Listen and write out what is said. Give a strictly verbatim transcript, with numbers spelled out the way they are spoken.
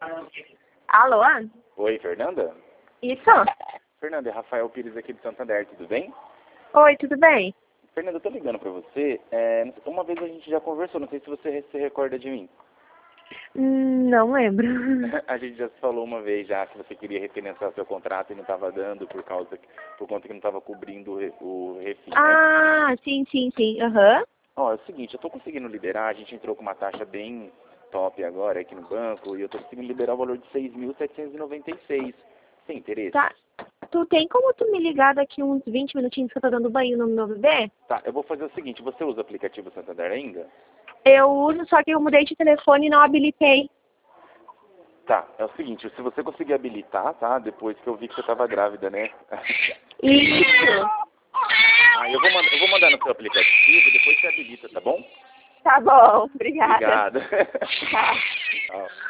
Alô? Oi, Fernanda? Isso? Fernanda, é Rafael Pires aqui do Santander, tudo bem? Oi, tudo bem? Fernanda, eu tô ligando pra você. É, uma vez a gente já conversou, não sei se você se recorda de mim. Hum, Não lembro. A gente já se falou uma vez já que você queria refinanciar seu contrato e não estava dando por causa por conta que não estava cobrindo o, re- o refim, né? Ah, sim, sim, sim. Aham. Ó, é o seguinte, eu tô conseguindo liberar, a gente entrou com uma taxa bem top agora aqui no banco e eu tô conseguindo liberar o valor de seis mil setecentos e noventa e seis. Tem interesse? Tá. Tu tem como tu me ligar daqui uns vinte minutinhos que eu tô dando banho no meu bebê? Tá, eu vou fazer o seguinte, você usa o aplicativo Santander ainda? Eu uso, só que eu mudei de telefone e não habilitei. Tá, é o seguinte, se você conseguir habilitar, tá? Depois que eu vi que você tava grávida, né? Isso. Ah, eu vou, mandar, eu vou mandar no seu aplicativo, depois você habilita, tá bom? Tá bom, obrigada. Obrigado. Tá. Tchau.